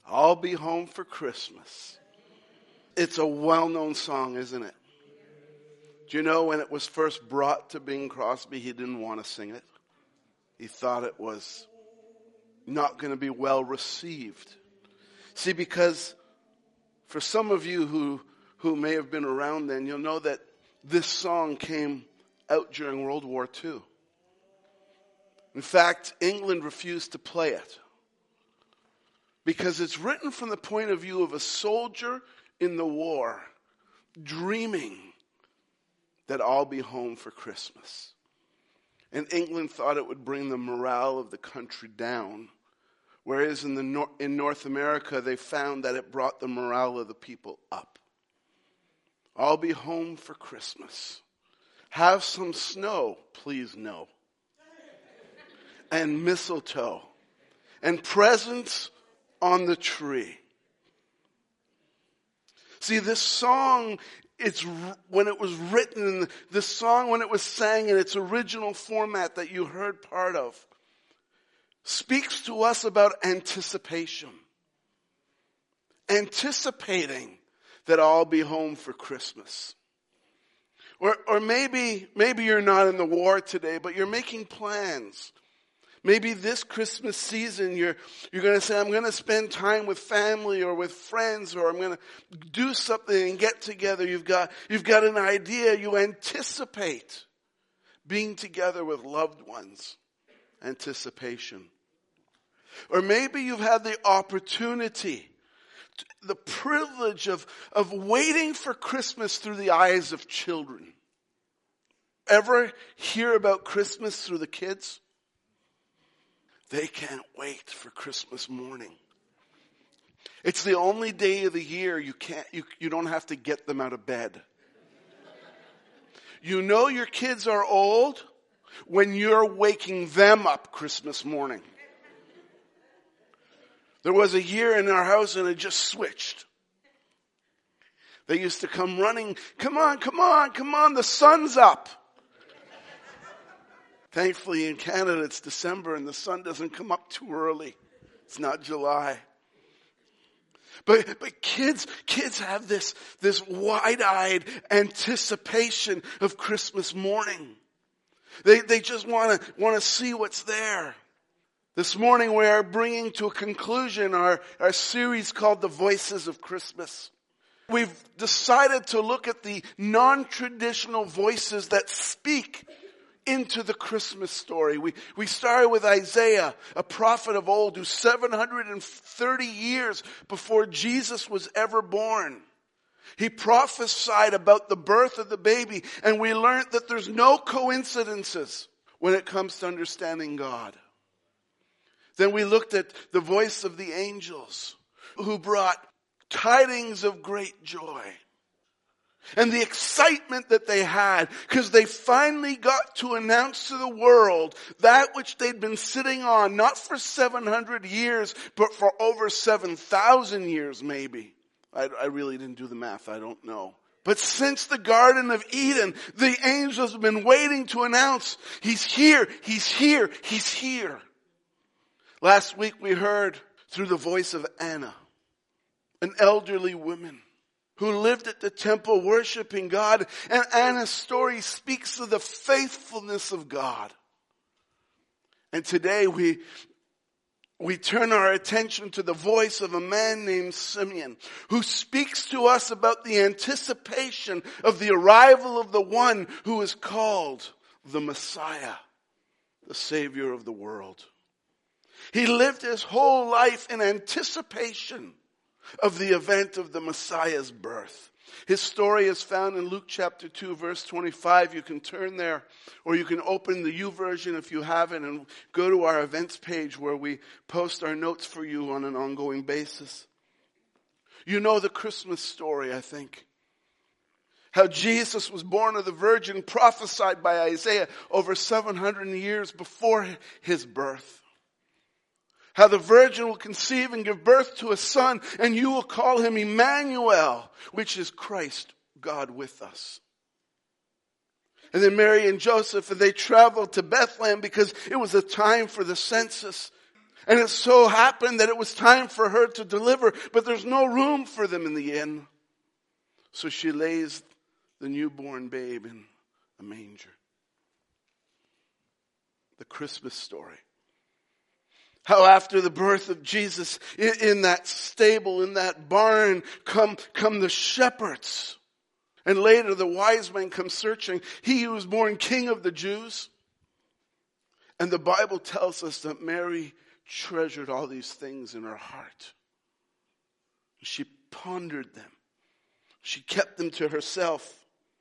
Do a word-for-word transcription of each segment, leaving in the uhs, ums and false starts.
I'll be home for Christmas. It's a well-known song, isn't it? Do you know when it was first brought to Bing Crosby, he didn't want to sing it. He thought it was not going to be well received. See, because for some of you who, who may have been around then, you'll know that this song came out during World War Two. In fact, England refused to play it because it's written from the point of view of a soldier in the war dreaming that I'll be home for Christmas. And England thought it would bring the morale of the country down. Whereas in the Nor- in North America, they found that it brought the morale of the people up. I'll be home for Christmas. Have some snow, please no. And mistletoe. And presents on the tree. See, this song, it's when it was written, this song when it was sang in its original format that you heard part of, speaks to us about anticipation. Anticipating that I'll be home for Christmas. Or, or maybe, maybe you're not in the war today, but you're making plans. Maybe this Christmas season you're, you're going to say, I'm going to spend time with family or with friends, or I'm going to do something and get together. You've got, you've got an idea. You anticipate being together with loved ones. Anticipation. Or maybe you've had the opportunity, the privilege of, of waiting for Christmas through the eyes of children. Ever hear about Christmas through the kids? They can't wait for Christmas morning. It's the only day of the year you can't, you, you don't have to get them out of bed. You know your kids are old when you're waking them up Christmas morning. There was a year in our house and it just switched. They used to come running, come on, come on, come on, the sun's up. Thankfully in Canada it's December and the sun doesn't come up too early. It's not July. But, but kids, kids have this, this wide-eyed anticipation of Christmas morning. They, they just want to, want to see what's there. This morning we are bringing to a conclusion our, our series called The Voices of Christmas. We've decided to look at the non-traditional voices that speak into the Christmas story. We, we started with Isaiah, a prophet of old who seven hundred thirty years before Jesus was ever born, he prophesied about the birth of the baby, and we learned that there's no coincidences when it comes to understanding God. Then we looked at the voice of the angels who brought tidings of great joy. And the excitement that they had because they finally got to announce to the world that which they'd been sitting on, not for seven hundred years, but for over seven thousand years maybe. I, I really didn't do the math. I don't know. But since the Garden of Eden, the angels have been waiting to announce, He's here, He's here, He's here. Last week we heard through the voice of Anna, an elderly woman who lived at the temple worshiping God. And Anna's story speaks of the faithfulness of God. And today we, we turn our attention to the voice of a man named Simeon, who speaks to us about the anticipation of the arrival of the one who is called the Messiah, the Savior of the world. He lived his whole life in anticipation of the event of the Messiah's birth. His story is found in Luke chapter two, verse twenty-five. You can turn there, or you can open the YouVersion if you haven't, and go to our events page where we post our notes for you on an ongoing basis. You know the Christmas story, I think. How Jesus was born of the Virgin, prophesied by Isaiah over seven hundred years before his birth. How the Virgin will conceive and give birth to a son, and you will call him Emmanuel, which is Christ, God with us. And then Mary and Joseph, and they traveled to Bethlehem because it was a time for the census. And it so happened that it was time for her to deliver, but there's no room for them in the inn. So she lays the newborn babe in a manger. The Christmas story. How after the birth of Jesus, in, in that stable, in that barn, come, come the shepherds. And later the wise men come searching. He who was born King of the Jews. And the Bible tells us that Mary treasured all these things in her heart. She pondered them. She kept them to herself.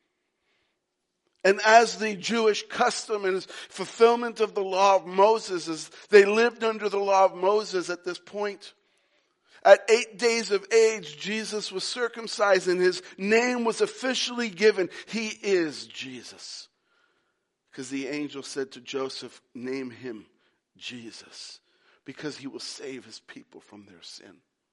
And as the Jewish custom and fulfillment of the law of Moses, as they lived under the law of Moses at this point, at eight days of age, Jesus was circumcised and his name was officially given. He is Jesus. Because the angel said to Joseph, name him Jesus, because he will save his people from their sin.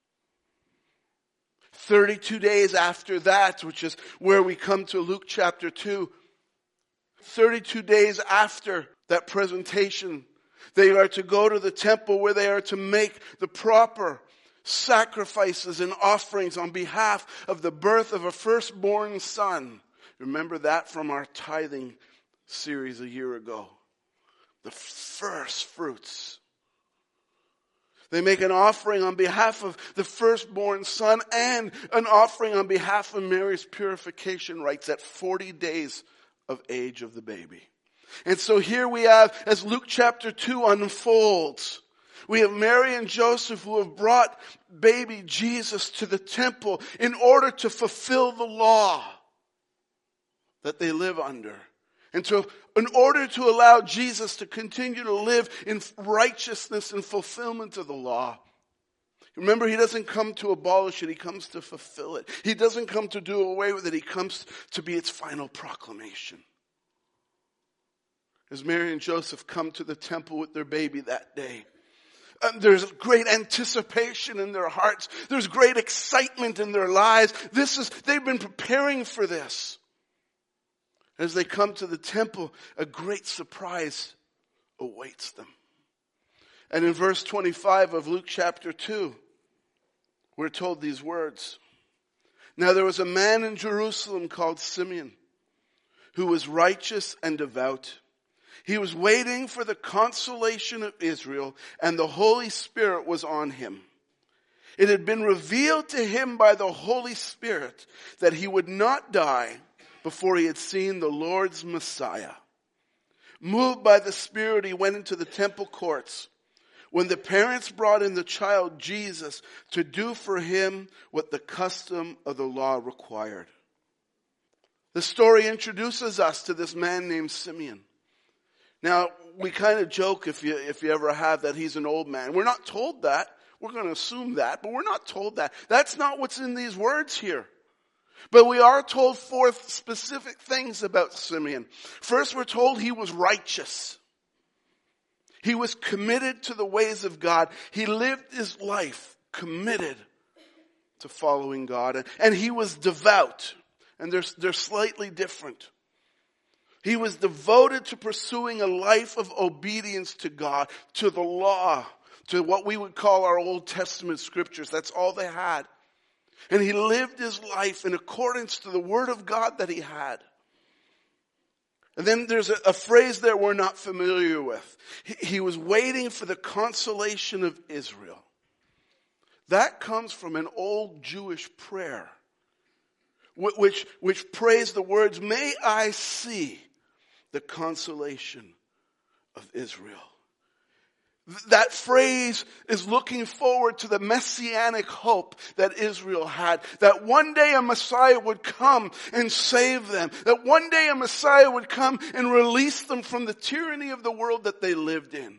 thirty-two days after that, which is where we come to Luke chapter two, thirty-two days after that presentation, they are to go to the temple where they are to make the proper sacrifices and offerings on behalf of the birth of a firstborn son. Remember that from our tithing series a year ago. The first fruits. They make an offering on behalf of the firstborn son and an offering on behalf of Mary's purification rites at forty days of age of the baby. And so here we have, as Luke chapter two unfolds, we have Mary and Joseph who have brought baby Jesus to the temple in order to fulfill the law that they live under. And to, in order to allow Jesus to continue to live in righteousness and fulfillment of the law. Remember, he doesn't come to abolish it. He comes to fulfill it. He doesn't come to do away with it. He comes to be its final proclamation. As Mary and Joseph come to the temple with their baby that day, um, there's great anticipation in their hearts. There's great excitement in their lives. This is, they've been preparing for this. As they come to the temple, a great surprise awaits them. And in verse twenty-five of Luke chapter two, we're told these words. Now there was a man in Jerusalem called Simeon, who was righteous and devout. He was waiting for the consolation of Israel, and the Holy Spirit was on him. It had been revealed to him by the Holy Spirit that he would not die before he had seen the Lord's Messiah. Moved by the Spirit, he went into the temple courts. When the parents brought in the child Jesus to do for him what the custom of the law required. The story introduces us to this man named Simeon. Now, we kind of joke, if you, if you ever have, that he's an old man. We're not told that. We're going to assume that, but we're not told that. That's not what's in these words here. But we are told four specific things about Simeon. First, we're told he was righteous. He was committed to the ways of God. He lived his life committed to following God. And he was devout. And they're, they're slightly different. He was devoted to pursuing a life of obedience to God, to the law, to what we would call our Old Testament scriptures. That's all they had. And he lived his life in accordance to the word of God that he had. And then there's a, a phrase there we're not familiar with. He, he was waiting for the consolation of Israel. That comes from an old Jewish prayer, which, which prays the words, may I see the consolation of Israel. That phrase is looking forward to the messianic hope that Israel had. That one day a Messiah would come and save them. That one day a Messiah would come and release them from the tyranny of the world that they lived in.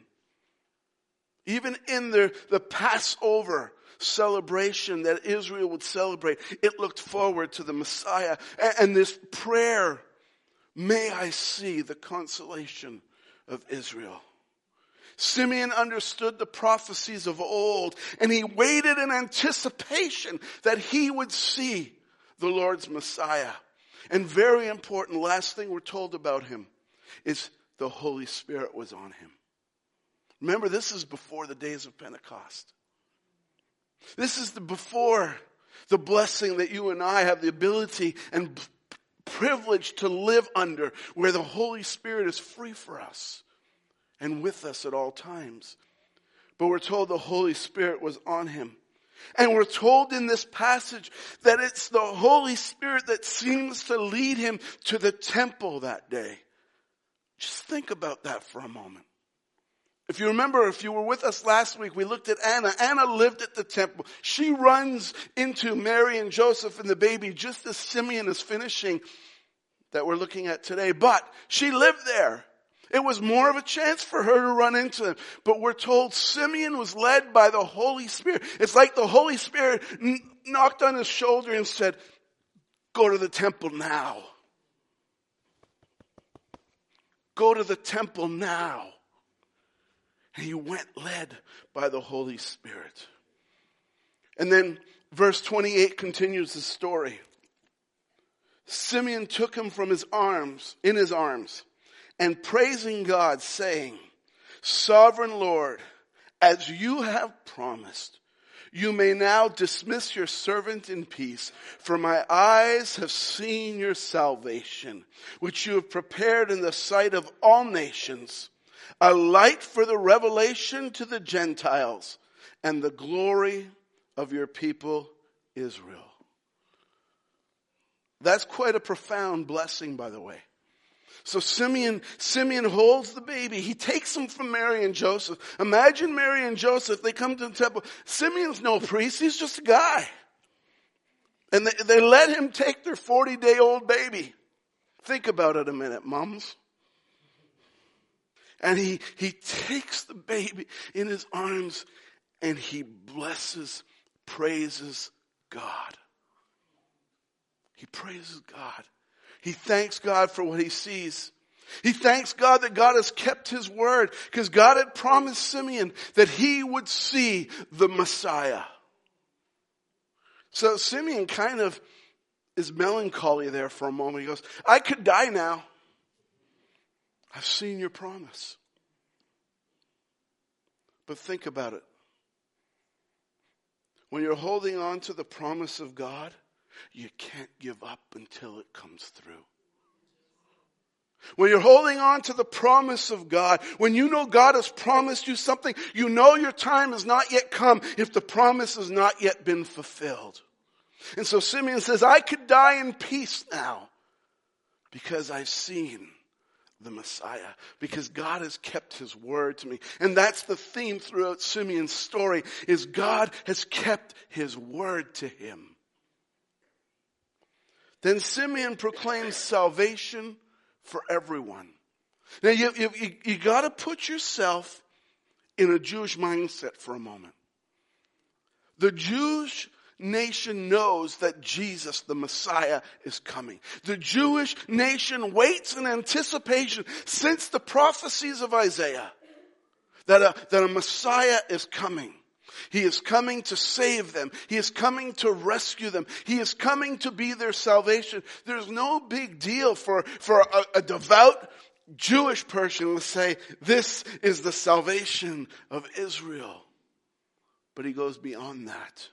Even in their, the Passover celebration that Israel would celebrate, it looked forward to the Messiah. And, and this prayer, may I see the consolation of Israel. Simeon understood the prophecies of old, and he waited in anticipation that he would see the Lord's Messiah. And very important, last thing we're told about him is the Holy Spirit was on him. Remember, this is before the days of Pentecost. This is the before the blessing that you and I have the ability and p- privilege to live under, where the Holy Spirit is free for us and with us at all times. But we're told the Holy Spirit was on him. And we're told in this passage that it's the Holy Spirit that seems to lead him to the temple that day. Just think about that for a moment. If you remember, if you were with us last week, we looked at Anna. Anna lived at the temple. She runs into Mary and Joseph and the baby just as Simeon is finishing that we're looking at today. But she lived there. It was more of a chance for her to run into them. But we're told Simeon was led by the Holy Spirit. It's like the Holy Spirit n- knocked on his shoulder and said, go to the temple now. Go to the temple now. And he went led by the Holy Spirit. And then verse twenty-eight continues the story. Simeon took him from his arms, in his arms, and praising God, saying, Sovereign Lord, as you have promised, you may now dismiss your servant in peace, for my eyes have seen your salvation, which you have prepared in the sight of all nations, a light for the revelation to the Gentiles, and the glory of your people Israel. That's quite a profound blessing, by the way. So Simeon, Simeon holds the baby. He takes him from Mary and Joseph. Imagine Mary and Joseph, they come to the temple. Simeon's no priest, he's just a guy. And they, they let him take their forty-day-old baby. Think about it a minute, mums. And he, he takes the baby in his arms and he blesses, praises God. He praises God. He thanks God for what he sees. He thanks God that God has kept his word, because God had promised Simeon that he would see the Messiah. So Simeon kind of is melancholy there for a moment. He goes, I could die now. I've seen your promise. But think about it. When you're holding on to the promise of God, you can't give up until it comes through. When you're holding on to the promise of God, when you know God has promised you something, you know your time has not yet come if the promise has not yet been fulfilled. And so Simeon says, I could die in peace now because I've seen the Messiah, because God has kept his word to me. And that's the theme throughout Simeon's story, is God has kept his word to him. Then Simeon proclaims salvation for everyone. Now you, you, you, you got to put yourself in a Jewish mindset for a moment. The Jewish nation knows that Jesus, the Messiah, is coming. The Jewish nation waits in anticipation since the prophecies of Isaiah that a, that a Messiah is coming. He is coming to save them. He is coming to rescue them. He is coming to be their salvation. There's no big deal for, for a, a devout Jewish person to say, this is the salvation of Israel. But he goes beyond that.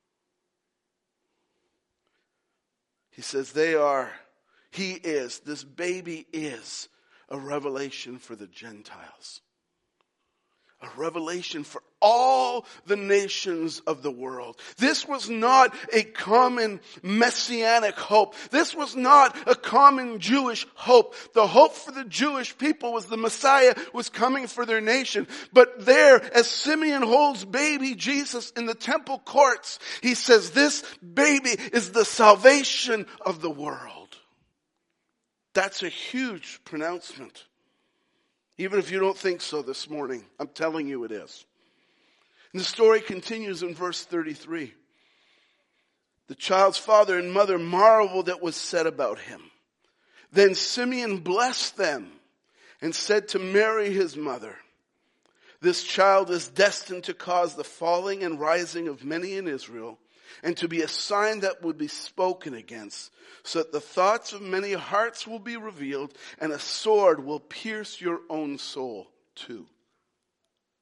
He says they are, he is, this baby is a revelation for the Gentiles. A revelation for all the nations of the world. This was not a common messianic hope. This was not a common Jewish hope. The hope for the Jewish people was the Messiah was coming for their nation. But there, as Simeon holds baby Jesus in the temple courts, he says this baby is the salvation of the world. That's a huge pronouncement. Even if you don't think so this morning, I'm telling you it is. And the story continues in verse thirty-three. The child's father and mother marveled at what was said about him. Then Simeon blessed them and said to Mary his mother, this child is destined to cause the falling and rising of many in Israel, and to be a sign that would be spoken against, so that the thoughts of many hearts will be revealed, and a sword will pierce your own soul too.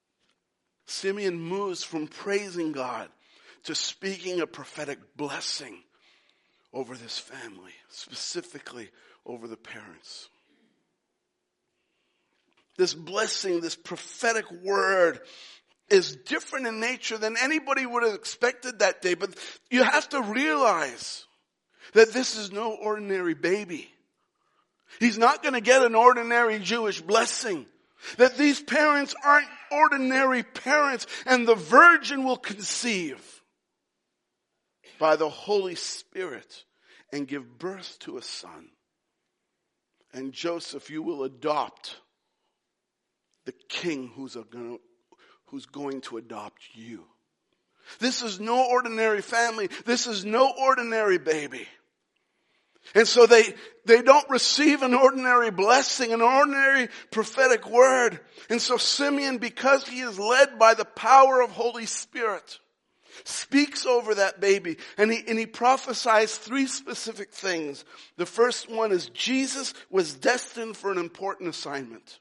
Simeon moves from praising God to speaking a prophetic blessing over this family, specifically over the parents. This blessing, this prophetic word is different in nature than anybody would have expected that day. But you have to realize that this is no ordinary baby. He's not going to get an ordinary Jewish blessing. That these parents aren't ordinary parents, and the virgin will conceive by the Holy Spirit and give birth to a son. And Joseph, you will adopt the king who's, gonna, who's going to adopt you. This is no ordinary family. This is no ordinary baby. And so they, they don't receive an ordinary blessing, an ordinary prophetic word. And so Simeon, because he is led by the power of Holy Spirit, speaks over that baby. And he, and he prophesies three specific things. The first one is Jesus was destined for an important assignment.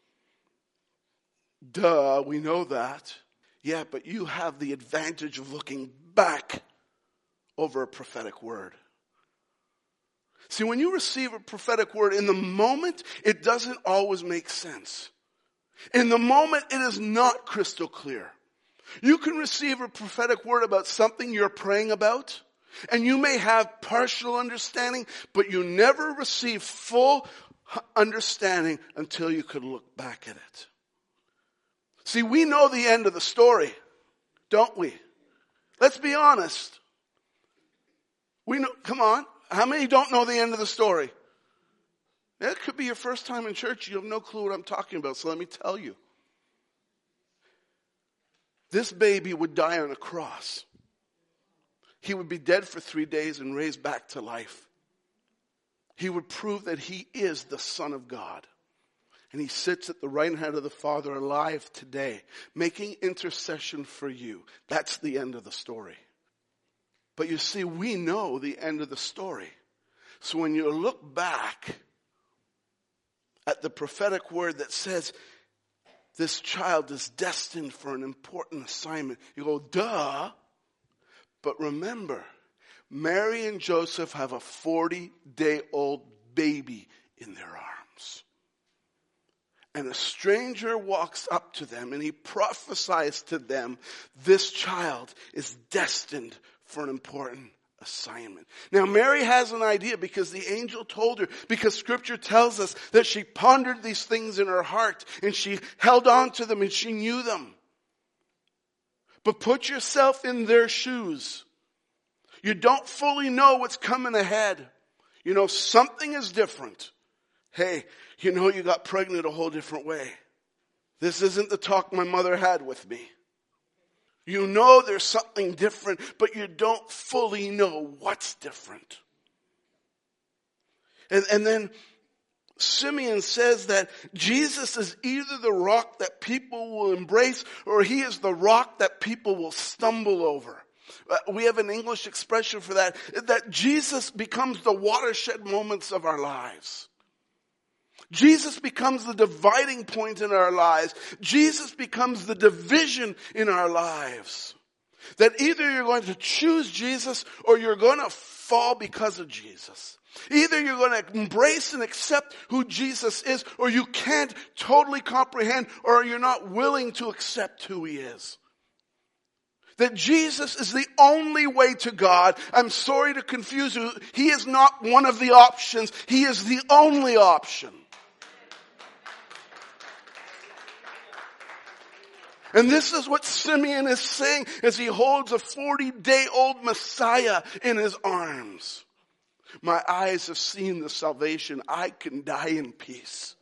Duh, we know that. Yeah, but you have the advantage of looking back over a prophetic word. See, when you receive a prophetic word, in the moment, it doesn't always make sense. In the moment, it is not crystal clear. You can receive a prophetic word about something you're praying about, and you may have partial understanding, but you never receive full understanding until you could look back at it. See, we know the end of the story, don't we? Let's be honest. We know, come on. How many don't know the end of the story? It could be your first time in church. You have no clue what I'm talking about. So let me tell you. This baby would die on a cross. He would be dead for three days and raised back to life. He would prove that he is the Son of God. And he sits at the right hand of the Father alive today, making intercession for you. That's the end of the story. But you see, we know the end of the story. So when you look back at the prophetic word that says this child is destined for an important assignment, you go, duh. But remember, Mary and Joseph have a forty-day-old baby in their arms. And a stranger walks up to them and he prophesies to them, this child is destined for an important assignment. Now Mary has an idea because the angel told her, because scripture tells us that she pondered these things in her heart and she held on to them and she knew them. But put yourself in their shoes. You don't fully know what's coming ahead. You know, something is different. Hey, you know you got pregnant a whole different way. This isn't the talk my mother had with me. You know there's something different, but you don't fully know what's different. And, and then Simeon says that Jesus is either the rock that people will embrace or he is the rock that people will stumble over. Uh, we have an English expression for that, that Jesus becomes the watershed moments of our lives. Jesus becomes the dividing point in our lives. Jesus becomes the division in our lives. That either you're going to choose Jesus or you're going to fall because of Jesus. Either you're going to embrace and accept who Jesus is or you can't totally comprehend or you're not willing to accept who he is. That Jesus is the only way to God. I'm sorry to confuse you. He is not one of the options. He is the only option. And this is what Simeon is saying as he holds a forty-day-old Messiah in his arms. My eyes have seen the salvation. I can die in peace.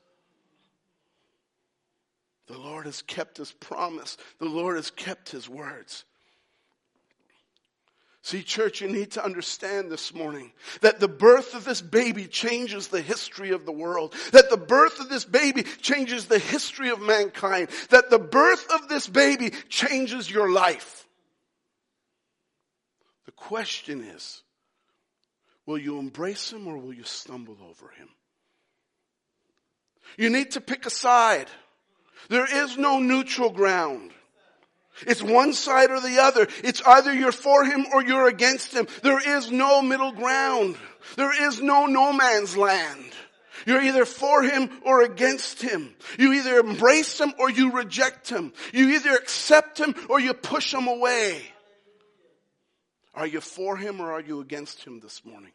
The Lord has kept his promise. The Lord has kept his words. See, church, you need to understand this morning that the birth of this baby changes the history of the world. That the birth of this baby changes the history of mankind. That the birth of this baby changes your life. The question is, will you embrace him or will you stumble over him? You need to pick a side. There is no neutral ground. It's one side or the other. It's either you're for him or you're against him. There is no middle ground. There is no no man's land. You're either for him or against him. You either embrace him or you reject him. You either accept him or you push him away. Are you for him or are you against him this morning?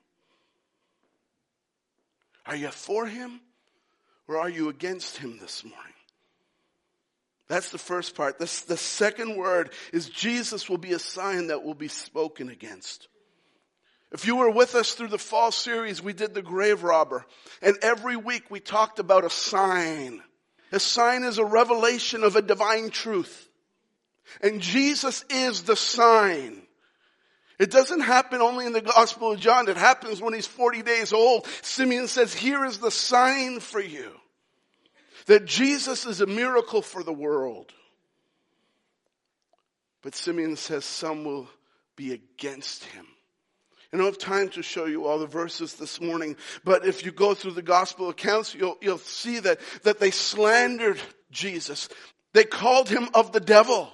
Are you for him or are you against him this morning? That's the first part. The, the second word is Jesus will be a sign that will be spoken against. If you were with us through the fall series, we did the grave robber. And every week we talked about a sign. A sign is a revelation of a divine truth. And Jesus is the sign. It doesn't happen only in the Gospel of John. It happens when he's forty days old. Simeon says, here is the sign for you. That Jesus is a miracle for the world. But Simeon says some will be against him. I don't have time to show you all the verses this morning, but if you go through the gospel accounts, you'll, you'll see that, that they slandered Jesus. They called him of the devil.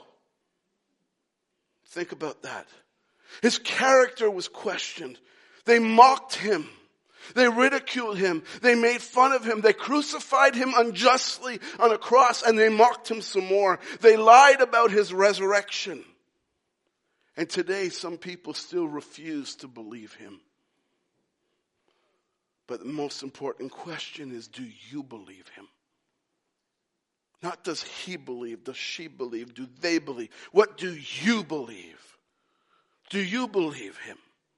Think about that. His character was questioned. They mocked him. They ridiculed him. They made fun of him. They crucified him unjustly on a cross, and they mocked him some more. They lied about his resurrection. And today, some people still refuse to believe him. But the most important question is, do you believe him? Not does he believe, does she believe, do they believe? What do you believe? Do you believe him?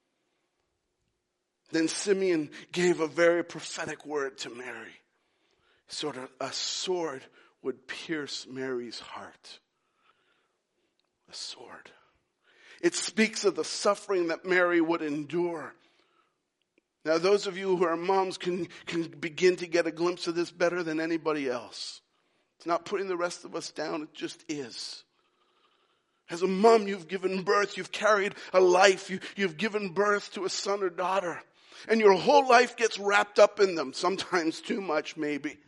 Then Simeon gave a very prophetic word to Mary. Sort of a sword would pierce Mary's heart. A sword. It speaks of the suffering that Mary would endure. Now, those of you who are moms can, can begin to get a glimpse of this better than anybody else. It's not putting the rest of us down, it just is. As a mom, you've given birth, you've carried a life, you, you've given birth to a son or daughter. And your whole life gets wrapped up in them, sometimes too much maybe.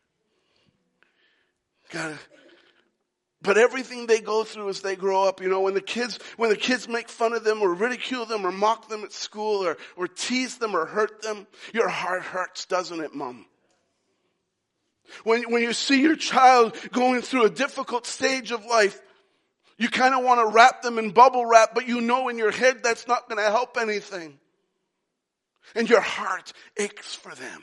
Gotta, but everything they go through as they grow up, you know, when the kids, when the kids make fun of them or ridicule them or mock them at school or, or tease them or hurt them, your heart hurts, doesn't it, Mom? When, when you see your child going through a difficult stage of life, you kind of want to wrap them in bubble wrap, but you know in your head that's not going to help anything. And your heart aches for them.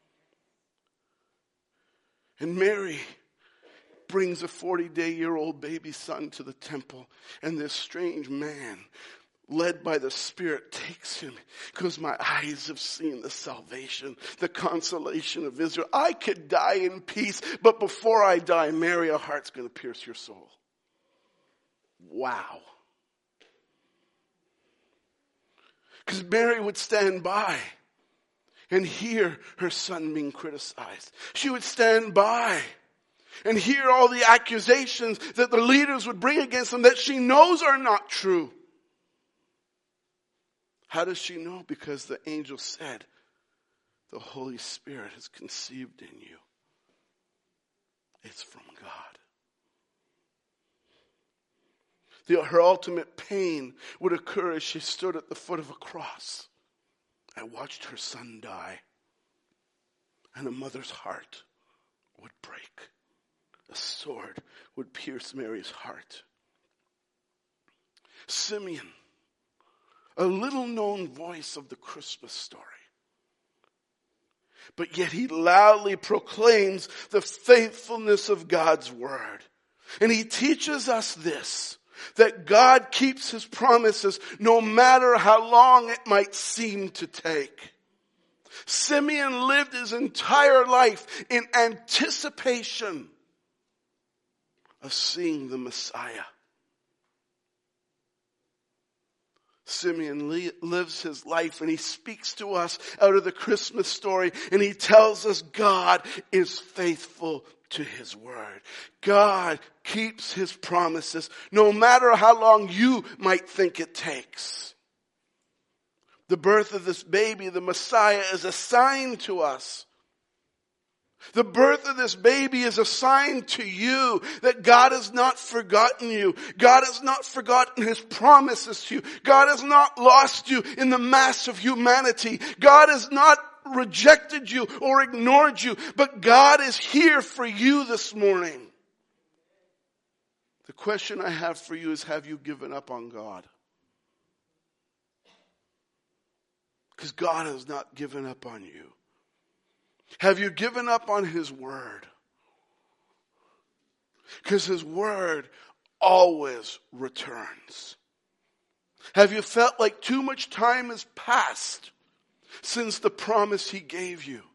And Mary brings a forty-day-year-old baby son to the temple. And this strange man, led by the Spirit, takes him. Because my eyes have seen the salvation, the consolation of Israel. I could die in peace, but before I die, Mary, a heart's going to pierce your soul. Wow. Because Mary would stand by and hear her son being criticized. She would stand by and hear all the accusations that the leaders would bring against them that she knows are not true. How does she know? Because the angel said, the Holy Spirit has conceived in you. It's from God. The, her ultimate pain would occur as she stood at the foot of a cross. I watched her son die. And a mother's heart would break. A sword would pierce Mary's heart. Simeon, a little known voice of the Christmas story. But yet he loudly proclaims the faithfulness of God's word. And he teaches us this. That God keeps his promises no matter how long it might seem to take. Simeon lived his entire life in anticipation of seeing the Messiah. Simeon li- lives his life and he speaks to us out of the Christmas story and he tells us God is faithful to his word. God keeps his promises no matter how long you might think it takes. The birth of this baby, the Messiah, is a sign to us The birth of this baby is a sign to you that God has not forgotten you. God has not forgotten His promises to you. God has not lost you in the mass of humanity. God has not rejected you or ignored you, but God is here for you this morning. The question I have for you is, have you given up on God? Because God has not given up on you. Have you given up on His word? Because His word always returns. Have you felt like too much time has passed since the promise He gave you?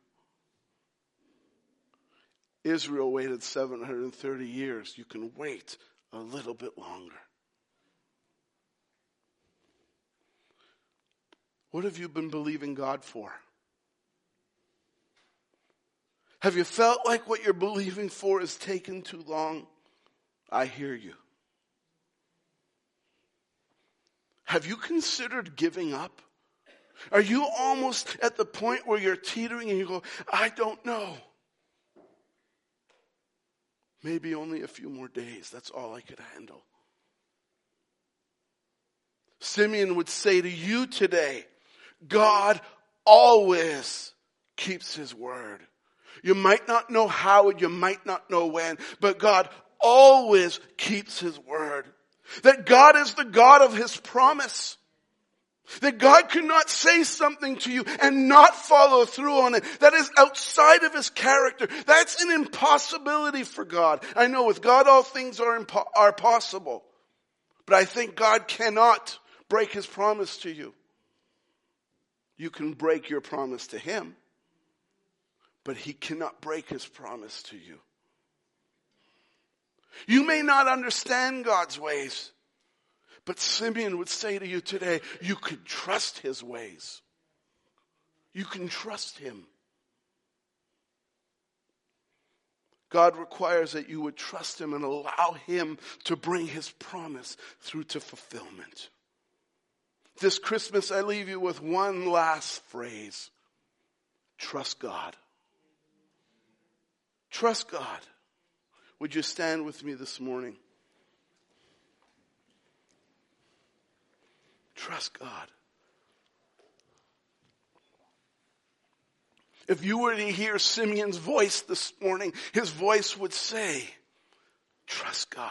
Israel waited seven hundred thirty years. You can wait a little bit longer. What have you been believing God for? Have you felt like what you're believing for has taken too long? I hear you. Have you considered giving up? Are you almost at the point where you're teetering and you go, I don't know. Maybe only a few more days. That's all I could handle. Simeon would say to you today, God always keeps His word. You might not know how and you might not know when, but God always keeps His word. That God is the God of His promise. That God cannot say something to you and not follow through on it. That is outside of His character. That's an impossibility for God. I know with God all things are impo- are possible. But I think God cannot break His promise to you. You can break your promise to Him, but He cannot break His promise to you. You may not understand God's ways, but Simeon would say to you today, you can trust His ways. You can trust Him. God requires that you would trust Him and allow Him to bring His promise through to fulfillment. This Christmas, I leave you with one last phrase. Trust God. Trust God. Would you stand with me this morning? Trust God. If you were to hear Simeon's voice this morning, his voice would say, trust God.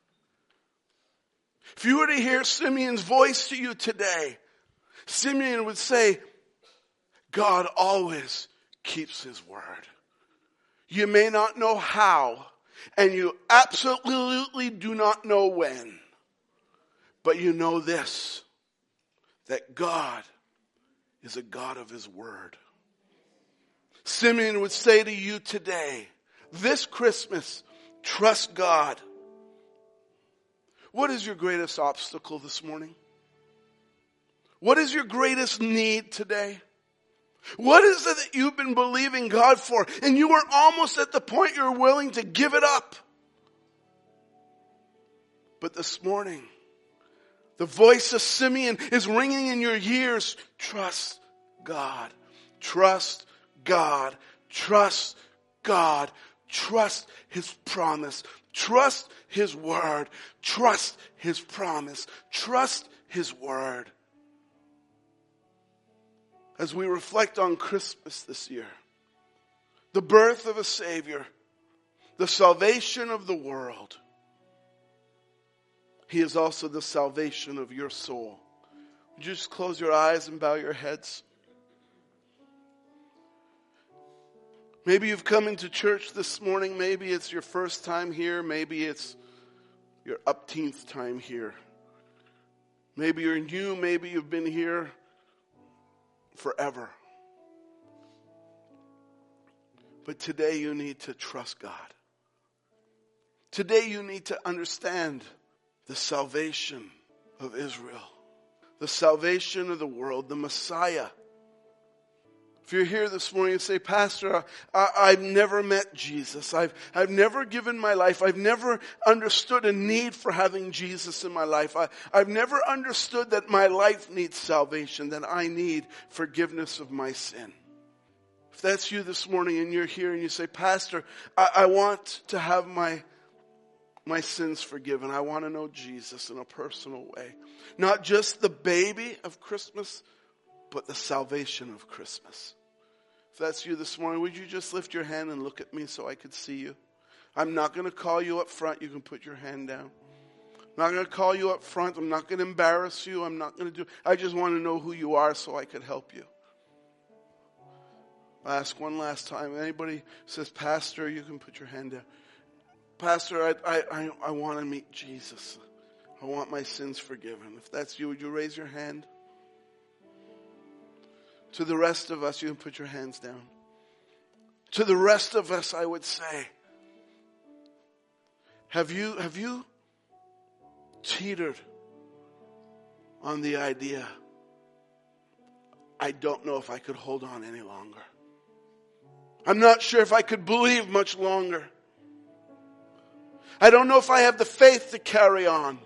If you were to hear Simeon's voice to you today, Simeon would say, God always keeps His word. You may not know how, and you absolutely do not know when, but you know this, that God is a God of His word. Simeon would say to you today, this Christmas, trust God. What is your greatest obstacle this morning? What is your greatest need today? What is it that you've been believing God for and you are almost at the point you're willing to give it up? But this morning, the voice of Simeon is ringing in your ears. Trust God. Trust God. Trust God. Trust His promise. Trust His word. Trust His promise. Trust His word. As we reflect on Christmas this year, the birth of a Savior, the salvation of the world, He is also the salvation of your soul. Would you just close your eyes and bow your heads? Maybe you've come into church this morning. Maybe it's your first time here. Maybe it's your upteenth time here. Maybe you're new. Maybe you've been here forever. But today you need to trust God. Today you need to understand the salvation of Israel, the salvation of the world, the Messiah. If you're here this morning and say, Pastor, I, I've never met Jesus. I've, I've never given my life. I've never understood a need for having Jesus in my life. I, I've never understood that my life needs salvation, that I need forgiveness of my sin. If that's you this morning and you're here and you say, Pastor, I, I want to have my, my sins forgiven. I want to know Jesus in a personal way. Not just the baby of Christmas, but the salvation of Christmas. If that's you this morning, would you just lift your hand and look at me so I could see you? I'm not going to call you up front. You can put your hand down. I'm not going to call you up front. I'm not going to embarrass you. I'm not going to do, I just want to know who you are so I could help you. I'll ask one last time. Anybody says, Pastor, you can put your hand down. Pastor, I, I, I, I want to meet Jesus. I want my sins forgiven. If that's you, would you raise your hand? To the rest of us, you can put your hands down. To the rest of us, I would say, have you, have you teetered on the idea, I don't know if I could hold on any longer. I'm not sure if I could believe much longer. I don't know if I have the faith to carry on.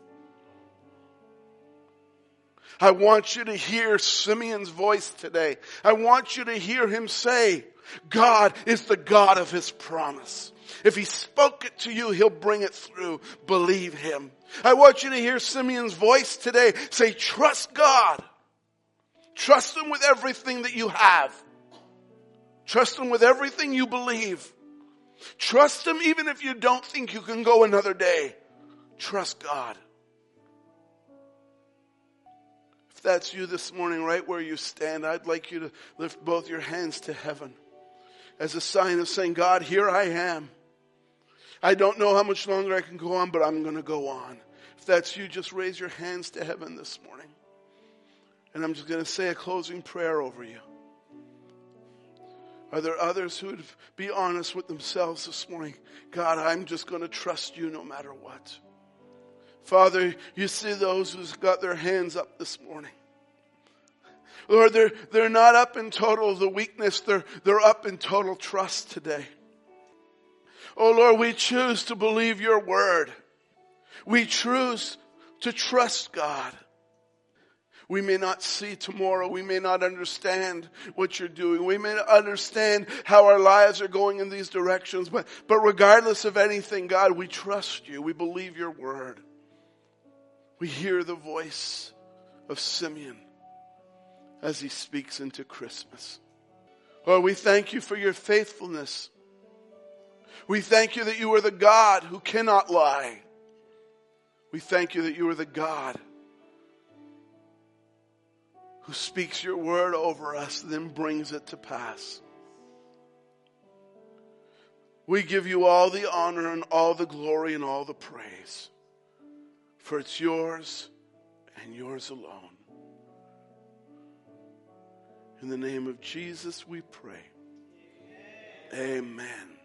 I want you to hear Simeon's voice today. I want you to hear him say, God is the God of his promise. If he spoke it to you, he'll bring it through. Believe him. I want you to hear Simeon's voice today say, trust God. Trust him with everything that you have. Trust him with everything you believe. Trust him even if you don't think you can go another day. Trust God. If that's you this morning, right where you stand, I'd like you to lift both your hands to heaven as a sign of saying, God, here I am. I don't know how much longer I can go on, but I'm going to go on. If that's you, just raise your hands to heaven this morning. And I'm just going to say a closing prayer over you. Are there others who would be honest with themselves this morning? God, I'm just going to trust you no matter what. Father, you see those who've got their hands up this morning. Lord, they're, they're not up in total the weakness. They're, they're up in total trust today. Oh Lord, we choose to believe your word. We choose to trust God. We may not see tomorrow. We may not understand what you're doing. We may not understand how our lives are going in these directions. But, but regardless of anything, God, we trust you. We believe your word. We hear the voice of Simeon as he speaks into Christmas. Lord, we thank you for your faithfulness. We thank you that you are the God who cannot lie. We thank you that you are the God who speaks your word over us and then brings it to pass. We give you all the honor and all the glory and all the praise. For it's yours and yours alone. In the name of Jesus we pray. Amen.